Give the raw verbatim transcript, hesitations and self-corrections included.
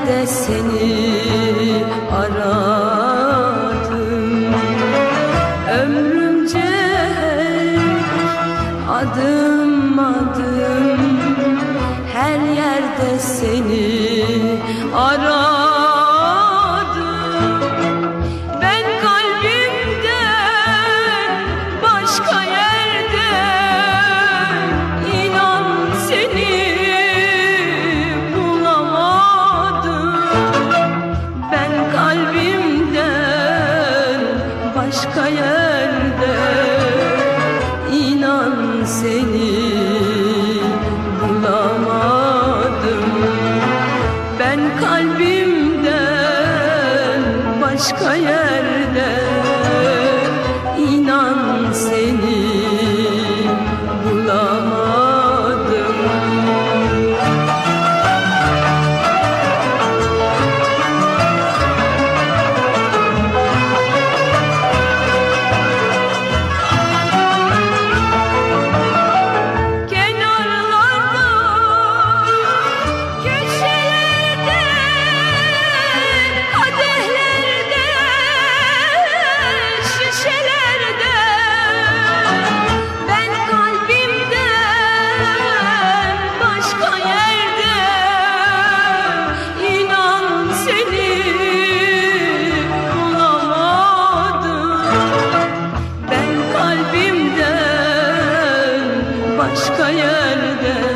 yerde seni aradım. Ömrümce adım adım her yerde seni aradım. Ben kalbimden başka yerde inan seni bulamadım. Ben kalbimden başka yerde inan seni bulamadım. Ben kalbimden başka yerde inan seni bulamadım. Başka yerde